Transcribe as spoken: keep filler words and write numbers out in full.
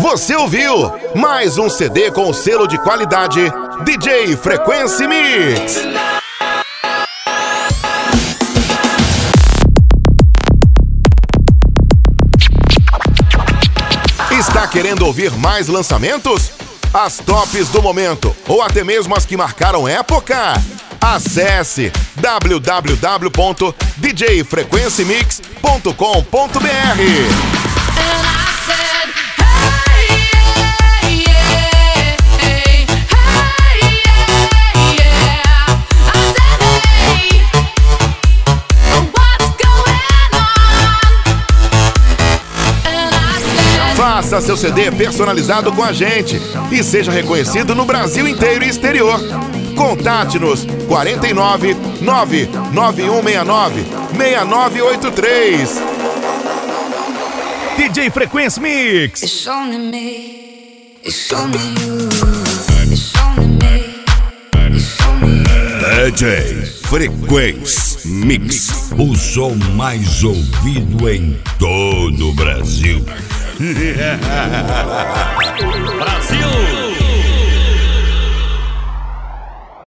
Você ouviu mais um C D com o selo de qualidade D J Frequency Mix. Está querendo ouvir mais lançamentos? As tops do momento ou até mesmo as que marcaram época? Acesse w w w ponto d j frequency mix ponto com ponto b r. Faça seu C D personalizado com a gente e seja reconhecido no Brasil inteiro e exterior. Contate-nos quarenta e nove, nove nove um seis nove, seis nove oito três. D J Frequency Mix. It's only me. It's only you. It's only me. It's only you. D J Frequency Mix, o som mais ouvido em todo o Brasil. Brasil!